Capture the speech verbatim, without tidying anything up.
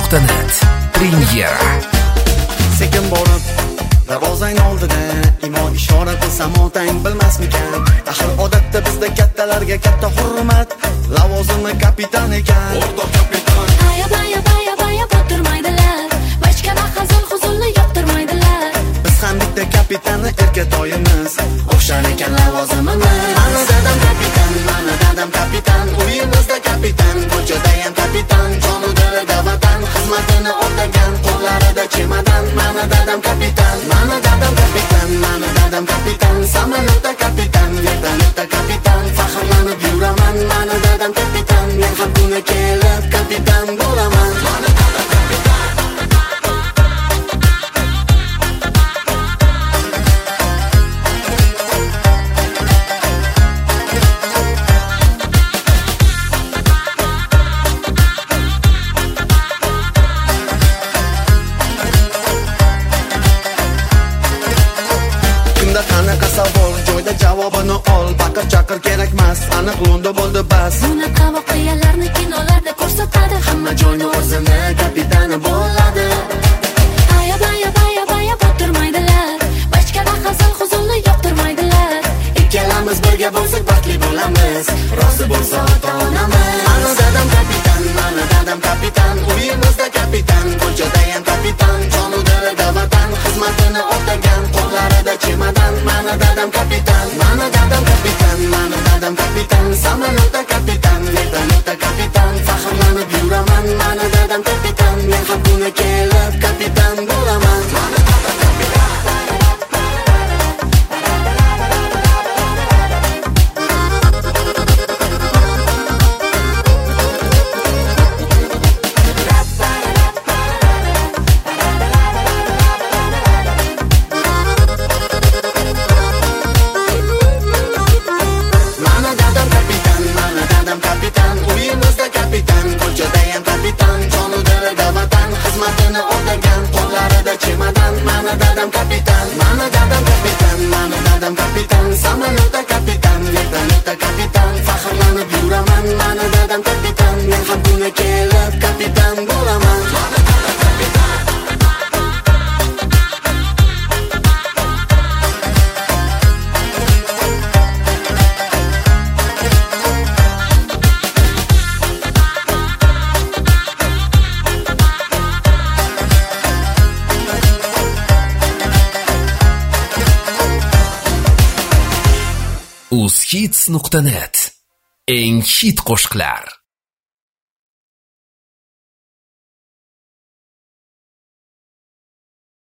nuqta net Premyera. Sekin borib darvozang oldida imo ishora qilsam otang bilmasmikan? Axir odatda bizda kattalarga katta hurmat, lavozimi kapitan ekan. O'rtoq kapitan. Aya baya baya baya botirmaydilar, boshqalar hazil huzulni yoqtirmaydilar. Biz ham bitta kapitanni erkatoyimiz, o'xshar ekan lavozimimiz. Mana dadam kapitan, mana dadam kapitan, uyimizda kapitan, ko'chada ham kapitan, jonu dilida vatan xizmatini o'tagan, qo'llarida chemadan. Mana dadam kapitan, mana dadam kapitan, mana dadam kapitan, samolyotda kapitan, vertolyotda kapitan, faxrlanib yuraman. Mana dadam kapitan, men ham kuni kelib kapitan bo'laman. Mana dadam kapitan. Qanaqa savol, joyda javobini ol. Baqir chaqir kerakmas, aniq lo'nda bo'ldi bas. Bunaqa voqealarni kinolarda ko'rsatadi, Hamma joyni o'zini kapitani bo'ladi. aya baya baya baya botirmaydilar, boshqalar hazil huzulni yoqtirmaydilar. Ikkalamiz birga bo'lsak baxtli bo'lamiz, rozi bo'lsa ota-onamiz. Mana dadam kapitan, mana dadam kapitan, uyimizda kapitan, ko'chada ham kapitan, jonu dilida vatan xizmatini o'tagan, qo'llarida chemadan. Mana dadam kapitan, mana dadam kapitan, mana dadam kapitan, samolyotda kapitan, vertolyotda kapitan, faxrlanib yuraman. Mana dadam kapitan, men ham kuni kelib kapitan bo'laman. Mana dadam kapitan. Kapitan, uyimizda kapitan, ko'chada ham kapitan, jonu dilida vatan xizmatini o'tagan, qo'llarida chemadan. Mana dadam kapitan, mana dadam kapitan, mana dadam kapitan, samolyotda kapitan, vertolyotda kapitan, faxrlanib yuraman. Mana dadam kapitan, men ham kuni kelib kapitan bo'laman. Mana dadam kapitan. uz hits nuqta net eng hit qo'shiqlar.